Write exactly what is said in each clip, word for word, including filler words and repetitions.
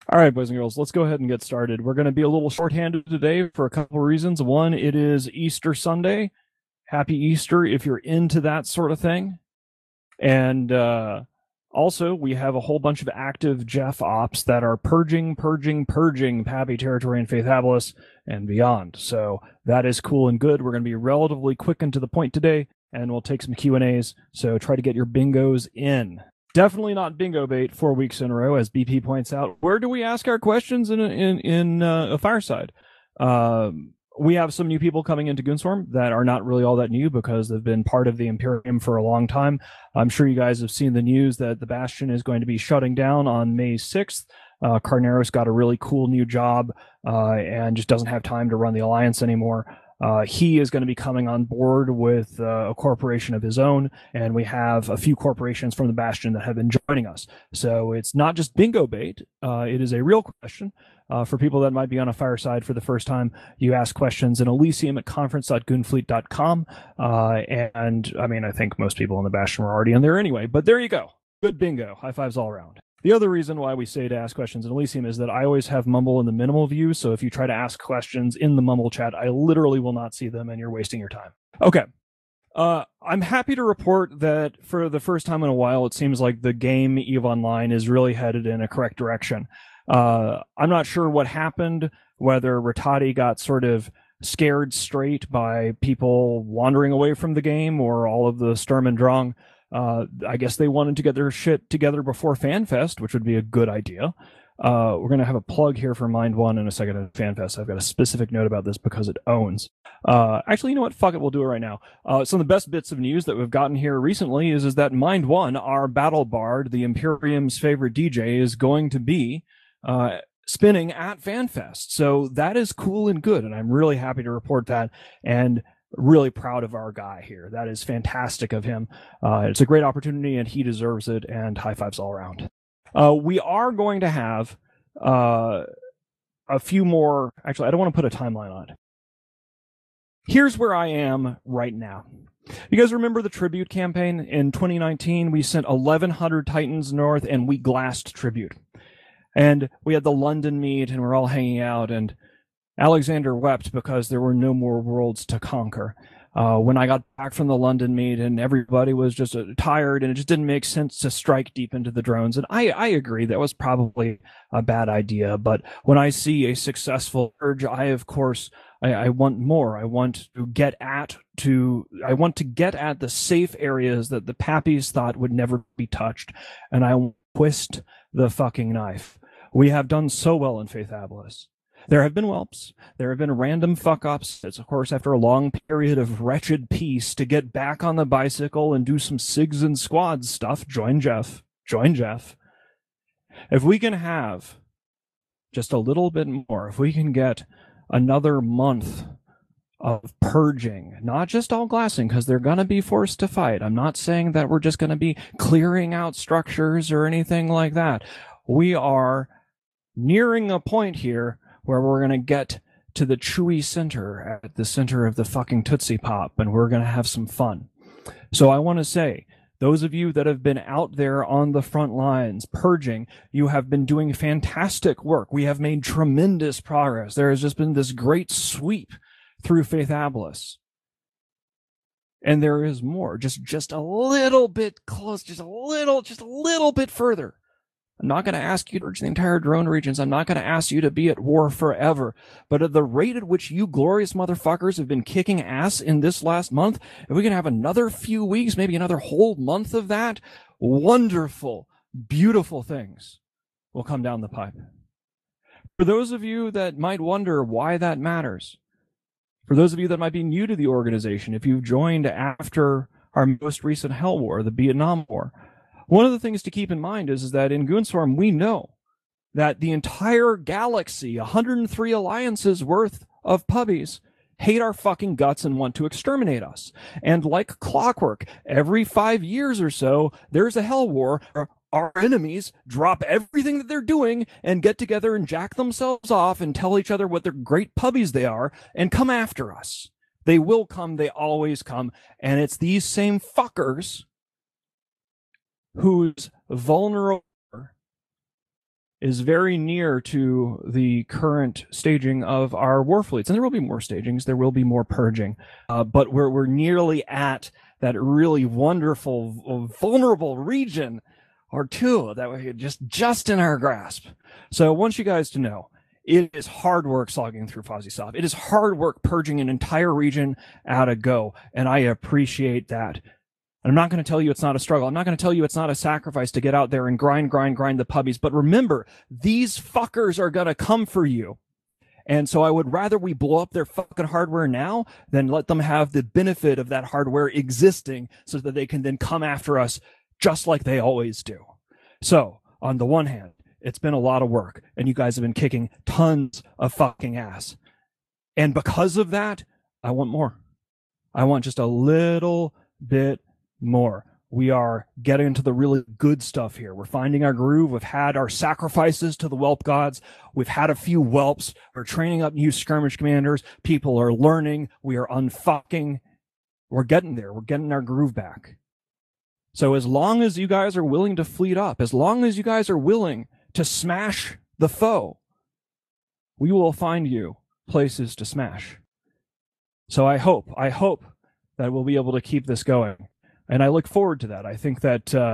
All right, boys and girls, let's go ahead and get started. We're going to be a little shorthanded today for a couple of reasons. One, it is Easter Sunday. Happy Easter if you're into that sort of thing. And uh, also, we have a whole bunch of active Jeff ops that are purging, purging, purging Pappy territory and Faith Habilis and beyond. So that is cool and good. We're going to be relatively quick and to the point today, and we'll take some Q and A's. So try to get your bingos in. Definitely not bingo bait four weeks in a row, as B P points out. Where do we ask our questions in a, in in uh, a fireside? Um, we have some new people coming into Goonswarm that are not really all that new because they've been part of the Imperium for a long time. I'm sure you guys have seen the news that the Bastion is going to be shutting down on May sixth. Uh, Carneros got a really cool new job uh, and just doesn't have time to run the Alliance anymore. Uh, he is going to be coming on board with uh, a corporation of his own, and we have a few corporations from the Bastion that have been joining us. So it's not just bingo bait. Uh, it is a real question. Uh, for people that might be on a fireside for the first time, you ask questions in Elysium at conference dot goonfleet dot com. Uh, and, I mean, I think most people in the Bastion were already in there anyway, but there you go. Good bingo. High fives all around. The other reason why we say to ask questions in Elysium is that I always have Mumble in the minimal view, so if you try to ask questions in the Mumble chat, I literally will not see them, and you're wasting your time. Okay. Uh, I'm happy to report that for the first time in a while, it seems like the game EVE Online is really headed in a correct direction. Uh, I'm not sure what happened, whether Rattati got sort of scared straight by people wandering away from the game, or all of the Sturm and Drang. Uh, I guess they wanted to get their shit together before FanFest, which would be a good idea. Uh, we're going to have a plug here for Mind One in a second at FanFest. I've got a specific note about this because it owns. Uh, actually, you know what? Fuck it. We'll do it right now. Uh, some of the best bits of news that we've gotten here recently is, is that Mind One, our battle bard, the Imperium's favorite D J, is going to be uh, spinning at FanFest. So that is cool and good, and I'm really happy to report that. And really proud of our guy here. That is fantastic of him. Uh, it's a great opportunity, and he deserves it, and high fives all around. Uh, we are going to have uh, a few more... Actually, I don't want to put a timeline on it. Here's where I am right now. You guys remember the Tribute campaign? In twenty nineteen, we sent eleven hundred Titans north, and we glassed Tribute. And we had the London meet, and we're all hanging out, and Alexander wept because there were no more worlds to conquer. Uh, when I got back from the London meet and everybody was just uh, tired and it just didn't make sense to strike deep into the drones. And I, I agree, that was probably a bad idea. But when I see a successful urge, I, of course, I, I want more. I want to get at to, I want to get at the safe areas that the Pappies thought would never be touched. And I twist the fucking knife. We have done so well in Faith Habilis. There have been whelps. There have been random fuck-ups. It's, of course, after a long period of wretched peace, to get back on the bicycle and do some SIGs and squads stuff. Join Jeff. Join Jeff. If we can have just a little bit more, if we can get another month of purging, not just all glassing, because they're going to be forced to fight. I'm not saying that we're just going to be clearing out structures or anything like that. We are nearing a point here where we're going to get to the Chewy Center, at the center of the fucking Tootsie Pop, and we're going to have some fun. So I want to say, those of you that have been out there on the front lines, purging, you have been doing fantastic work. We have made tremendous progress. There has just been this great sweep through Faith Habilis. And there is more, just, just a little bit close, just a little, just a little bit further. I'm not going to ask you to purge the entire drone regions. I'm not going to ask you to be at war forever. But at the rate at which you glorious motherfuckers have been kicking ass in this last month, if we can have another few weeks, maybe another whole month of that, wonderful, beautiful things will come down the pipe. For those of you that might wonder why that matters, for those of you that might be new to the organization, if you've joined after our most recent Hell War, the Vietnam War, one of the things to keep in mind is, is that in Goonswarm, we know that the entire galaxy, one hundred three alliances worth of puppies, hate our fucking guts and want to exterminate us. And like clockwork, every five years or so, there's a hell war. Our enemies drop everything that they're doing and get together and jack themselves off and tell each other what their great puppies they are and come after us. They will come. They always come. And it's these same fuckers whose vulnerable is very near to the current staging of our war fleets. And there will be more stagings. There will be more purging. Uh, but we're, we're nearly at that really wonderful, vulnerable region or two that we just, just in our grasp. So I want you guys to know, it is hard work slogging through FozzieSoft. It is hard work purging an entire region at a go, and I appreciate that. And I'm not going to tell you it's not a struggle. I'm not going to tell you it's not a sacrifice to get out there and grind, grind, grind the pubbies. But remember, these fuckers are going to come for you. And so I would rather we blow up their fucking hardware now than let them have the benefit of that hardware existing so that they can then come after us just like they always do. So on the one hand, it's been a lot of work, and you guys have been kicking tons of fucking ass. And because of that, I want more. I want just a little bit more. We are getting into the really good stuff here. We're finding our groove. We've had our sacrifices to the whelp gods. We've had a few whelps. We're training up new skirmish commanders. People are learning. We are unfucking. We're getting there. We're getting our groove back. So as long as you guys are willing to fleet up, as long as you guys are willing to smash the foe, we will find you places to smash. So I hope, I hope that we'll be able to keep this going. And I look forward to that. I think that uh,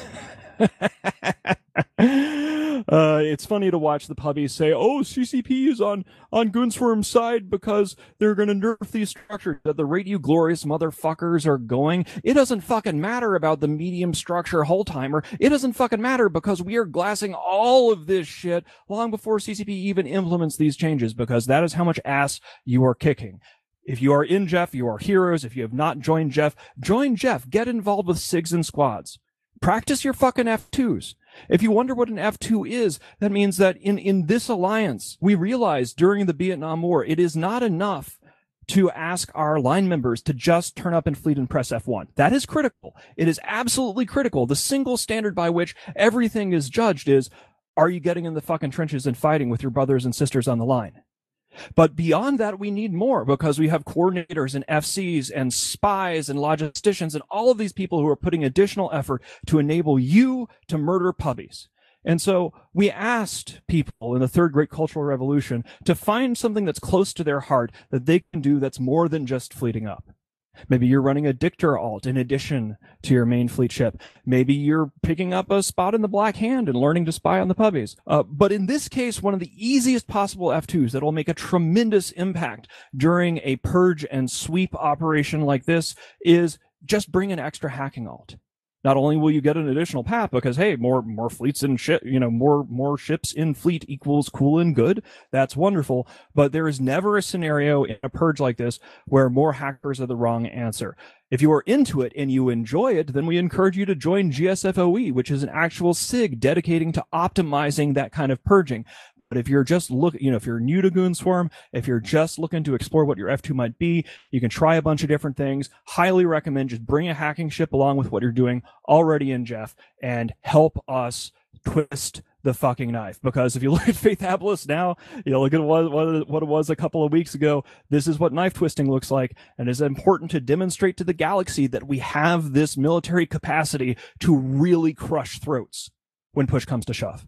uh, it's funny to watch the puppies say, oh, C C P is on, on Goonswarm's side because they're going to nerf these structures. At the rate you glorious motherfuckers are going, it doesn't fucking matter about the medium structure hull timer. It doesn't fucking matter because we are glassing all of this shit long before C C P even implements these changes, because that is how much ass you are kicking. If you are in Jeff, you are heroes. If you have not joined Jeff, join Jeff. Get involved with SIGs and squads. Practice your fucking F twos. If you wonder what an F two is, that means that in, in this alliance, we realized during the Vietnam War, it is not enough to ask our line members to just turn up in fleet and press F one. That is critical. It is absolutely critical. The single standard by which everything is judged is, are you getting in the fucking trenches and fighting with your brothers and sisters on the line? But beyond that, we need more, because we have coordinators and F Cs and spies and logisticians and all of these people who are putting additional effort to enable you to murder puppies. And so we asked people in the Third Great Cultural Revolution to find something that's close to their heart that they can do that's more than just fleeting up. Maybe you're running a Dictor alt in addition to your main fleet ship. Maybe you're picking up a spot in the Black Hand and learning to spy on the puppies. Uh, but in this case, one of the easiest possible F twos that will make a tremendous impact during a purge and sweep operation like this is just bring an extra hacking alt. Not only will you get an additional path because, hey, more more fleets in ship, you know, more more ships in fleet equals cool and good. That's wonderful. But there is never a scenario in a purge like this where more hackers are the wrong answer. If you are into it and you enjoy it, then we encourage you to join G S F O E, which is an actual SIG dedicating to optimizing that kind of purging. But if you're just look, you know, if you're new to Goonswarm, if you're just looking to explore what your F two might be, you can try a bunch of different things. Highly recommend just bring a hacking ship along with what you're doing already in Jeff and help us twist the fucking knife. Because if you look at Faith Abyss now, you know, look at what, what, what it was a couple of weeks ago. This is what knife twisting looks like. And it's important to demonstrate to the galaxy that we have this military capacity to really crush throats when push comes to shove.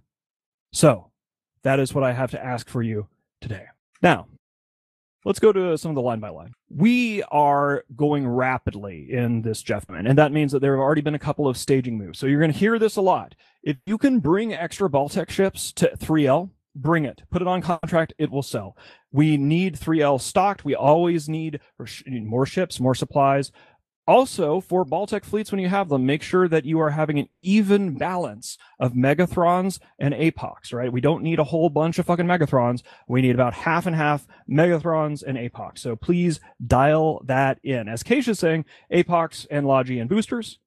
So that is what I have to ask for you today. Now, let's go to some of the line by line. We are going rapidly in this Jeffman, and that means that there have already been a couple of staging moves. So you're going to hear this a lot. If you can bring extra Baltec ships to three L, bring it. Put it on contract. It will sell. We need three L stocked. We always need more ships, more supplies. Also, for Baltec fleets, when you have them, make sure that you are having an even balance of Megathrons and Apocs, right? We don't need a whole bunch of fucking Megathrons. We need about half and half Megathrons and Apocs. So please dial that in. As Keisha's saying, Apocs and Logi and boosters.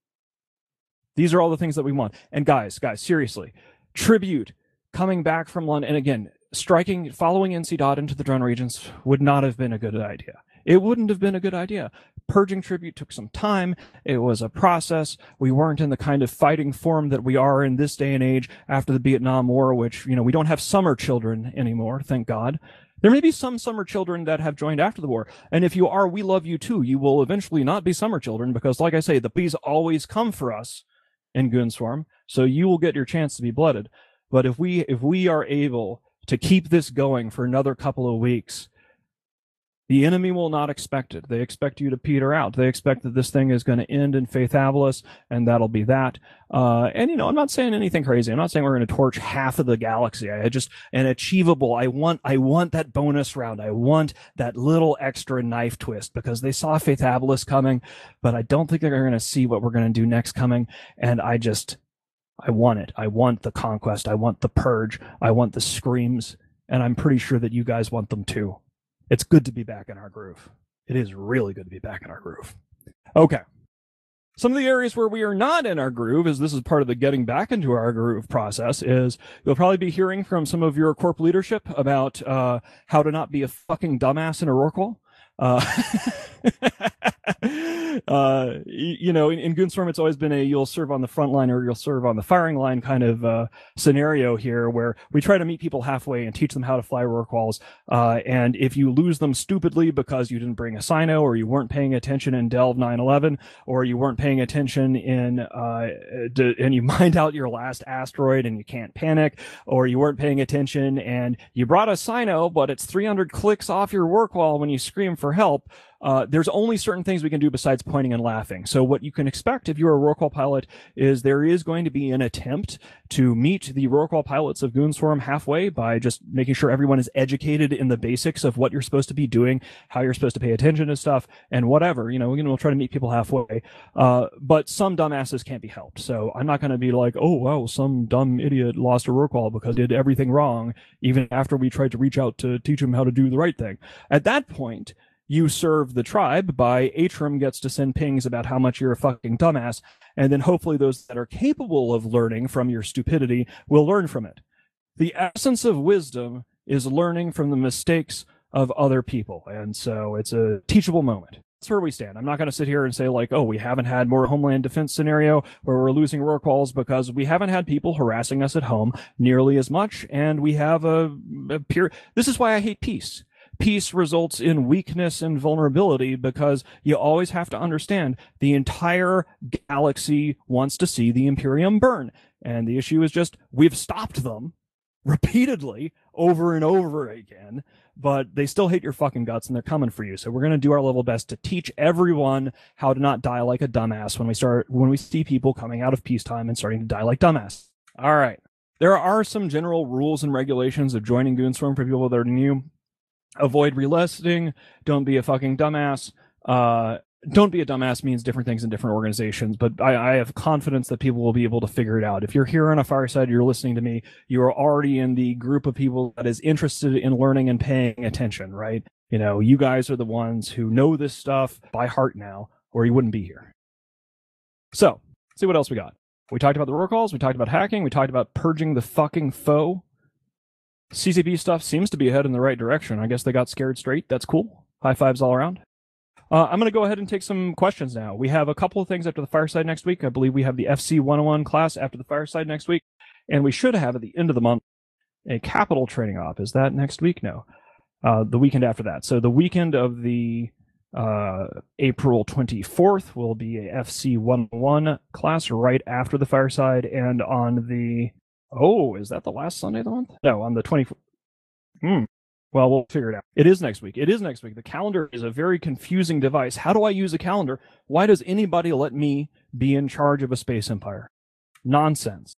These are all the things that we want. And guys, guys, seriously, Tribute coming back from London, and again, striking, following N C Dot into the drone regions would not have been a good idea. It wouldn't have been a good idea. Purging Tribute took some time. It was a process. We weren't in the kind of fighting form that we are in this day and age after the Vietnam War, which, you know, we don't have summer children anymore, thank God. There may be some summer children that have joined after the war. And if you are, we love you too. You will eventually not be summer children because, like I say, the bees always come for us in Goonswarm. So you will get your chance to be blooded. But if we if we are able to keep this going for another couple of weeks, the enemy will not expect it. They expect you to peter out. They expect that this thing is going to end in Faithabilis, and that'll be that. Uh, and, you know, I'm not saying anything crazy. I'm not saying we're going to torch half of the galaxy. I just, an achievable, I want, I want that bonus round. I want that little extra knife twist, because they saw Faithabilis coming, but I don't think they're going to see what we're going to do next coming. And I just, I want it. I want the conquest. I want the purge. I want the screams. And I'm pretty sure that you guys want them too. It's good to be back in our groove. It is really good to be back in our groove. Okay. Some of the areas where we are not in our groove, is this is part of the getting back into our groove process, is you'll probably be hearing from some of your corp leadership about uh, how to not be a fucking dumbass in a Rorqual. Uh, uh, you know, in, in Goonswarm, it's always been a you'll serve on the front line or you'll serve on the firing line kind of uh, scenario here, where we try to meet people halfway and teach them how to fly Rorquals. Uh, and if you lose them stupidly because you didn't bring a Sino, or you weren't paying attention in Delve nine eleven, or you weren't paying attention in uh, d- and you mined out your last asteroid and you can't panic, or you weren't paying attention and you brought a Sino, but it's three hundred clicks off your Rorqual when you scream for help, uh, there's only certain things we can do besides pointing and laughing. So what you can expect if you're a Rorqual pilot is there is going to be an attempt to meet the Rorqual pilots of Goonswarm halfway by just making sure everyone is educated in the basics of what you're supposed to be doing, how you're supposed to pay attention to stuff, and whatever. You know, we'll try to meet people halfway. Uh, but some dumbasses can't be helped. So I'm not going to be like, oh, wow, some dumb idiot lost a Rorqual because he did everything wrong, even after we tried to reach out to teach him how to do the right thing. At that point, you serve the tribe by Atrum gets to send pings about how much you're a fucking dumbass, and then hopefully those that are capable of learning from your stupidity will learn from it. The essence of wisdom is learning from the mistakes of other people, and so it's a teachable moment. That's where we stand. I'm not going to sit here and say like, oh, we haven't had more Homeland Defense scenario where we're losing Rorquals, because we haven't had people harassing us at home nearly as much, and we have a, a pure... This is why I hate peace. Peace results in weakness and vulnerability, because you always have to understand the entire galaxy wants to see the Imperium burn. And the issue is just we've stopped them repeatedly over and over again, but they still hate your fucking guts and they're coming for you. So we're going to do our level best to teach everyone how to not die like a dumbass when we start, when we see people coming out of peacetime and starting to die like dumbass. All right. There are some general rules and regulations of joining Goonswarm for people that are new. Avoid relisting. Don't be a fucking dumbass. Uh, don't be a dumbass means different things in different organizations, but I, I have confidence that people will be able to figure it out. If you're here on a fireside, you're listening to me, you are already in the group of people that is interested in learning and paying attention, right? You know, you guys are the ones who know this stuff by heart now, or you wouldn't be here. So, let's see what else we got. We talked about the Rorquals, we talked about hacking, we talked about purging the fucking foe. C C P stuff seems to be headed in the right direction. I guess they got scared straight. That's cool. High fives all around. Uh, I'm going to go ahead and take some questions now. We have a couple of things after the fireside next week. I believe we have the F C one oh one class after the fireside next week. And we should have at the end of the month a capital training op. Is that next week? No. Uh, the weekend after that. So the weekend of the uh, April twenty-fourth will be a F C one oh one class right after the fireside. And on the... Oh, is that the last Sunday of the month? No, on the twenty-fourth. Hmm. Well, we'll figure it out. It is next week. It is next week. The calendar is a very confusing device. How do I use a calendar? Why does anybody let me be in charge of a space empire? Nonsense.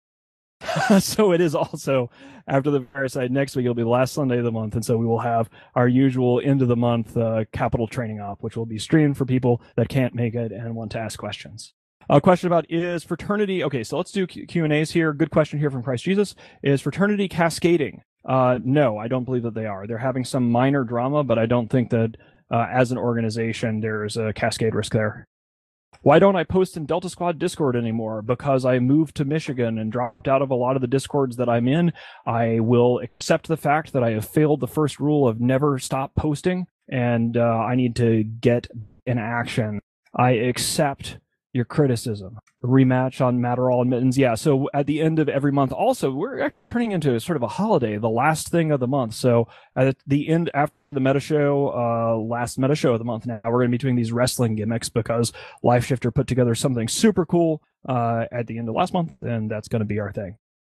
So it is also after the fireside next week. It'll be the last Sunday of the month, and so we will have our usual end of the month uh, capital training op, which will be streamed for people that can't make it and want to ask questions. A question about is fraternity... Okay, so let's do Q and A's here. Good question here from Christ Jesus. Is fraternity cascading? Uh, no, I don't believe that they are. They're having some minor drama, but I don't think that uh, as an organization there's a cascade risk there. Why don't I post in Delta Squad Discord anymore? Because I moved to Michigan and dropped out of a lot of the Discords that I'm in. I will accept the fact that I have failed the first rule of never stop posting, and uh, I need to get in action. I accept your criticism. The rematch on Matterall and Mittens. Yeah, so at the end of every month, also, we're turning into sort of a holiday, the last thing of the month. So at the end, after the meta show, uh, last meta show of the month now, we're going to be doing these wrestling gimmicks because Life Shifter put together something super cool uh, at the end of last month, and that's going to be our thing.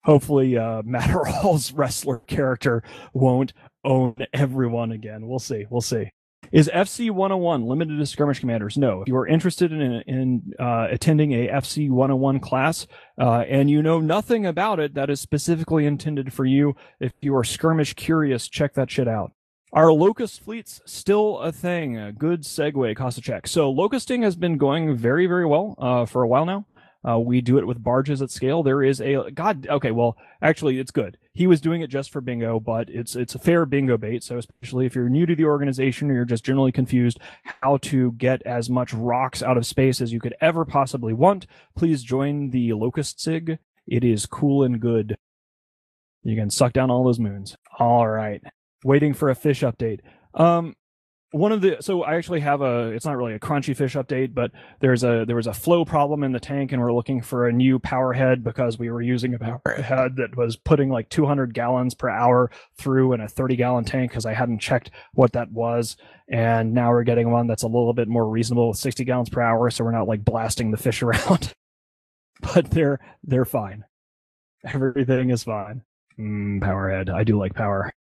Hopefully, uh, Matterall's wrestler character won't own everyone again. We'll see. We'll see. Is F C one oh one limited to skirmish commanders? No. If you are interested in in uh, attending a F C one oh one class uh, and you know nothing about it, that is specifically intended for you. If you are skirmish curious, check that shit out. Are locust fleets still a thing? A good segue, Costa check. So locusting has been going very, very well uh, for a while now. Uh, we do it with barges at scale. There is a God. Okay, well, actually, it's good. He was doing it just for bingo, but it's it's a fair bingo bait. So especially if you're new to the organization or you're just generally confused how to get as much rocks out of space as you could ever possibly want, please join the Locust Sig. It is cool and good. You can suck down all those moons. All right. Waiting for a fish update. Um, one of the so I actually have a. It's not really a crunchy fish update, but there's a there was a flow problem in the tank, and we're looking for a new power head because we were using a power head that was putting like two hundred gallons per hour through in a thirty gallon tank because I hadn't checked what that was, and now we're getting one that's a little bit more reasonable with sixty gallons per hour, so we're not like blasting the fish around. But they're they're fine. Everything is fine. Mm, powerhead. I do like power.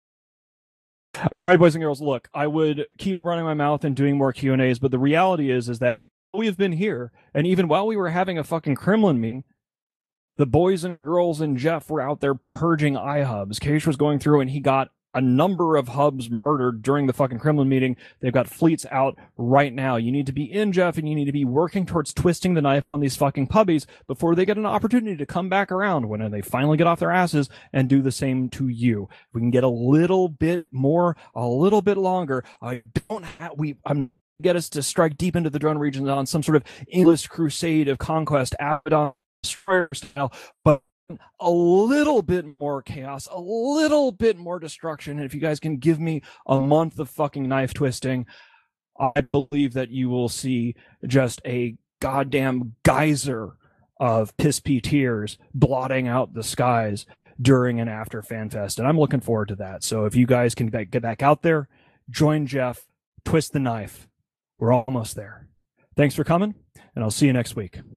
All right, boys and girls, look, I would keep running my mouth and doing more Q and A's, but the reality is is that we have been here, and even while we were having a fucking Kremlin meeting, the boys and girls and Jeff were out there purging iHubs. Keish was going through, and he got a number of hubs murdered during the fucking Kremlin meeting. They've got fleets out right now. You need to be in, Jeff, and you need to be working towards twisting the knife on these fucking puppies before they get an opportunity to come back around when they finally get off their asses and do the same to you. We can get a little bit more, a little bit longer. I don't have, we, I'm, get us to strike deep into the drone regions on some sort of endless crusade of conquest, Abaddon Destroyer style, but a little bit more chaos, a little bit more destruction. And if you guys can give me a month of fucking knife twisting, I believe that you will see just a goddamn geyser of piss pee tears blotting out the skies during and after FanFest. And I'm looking forward to that. So if you guys can get back out there, join Jeff, twist the knife. We're almost there. Thanks for coming, and I'll see you next week.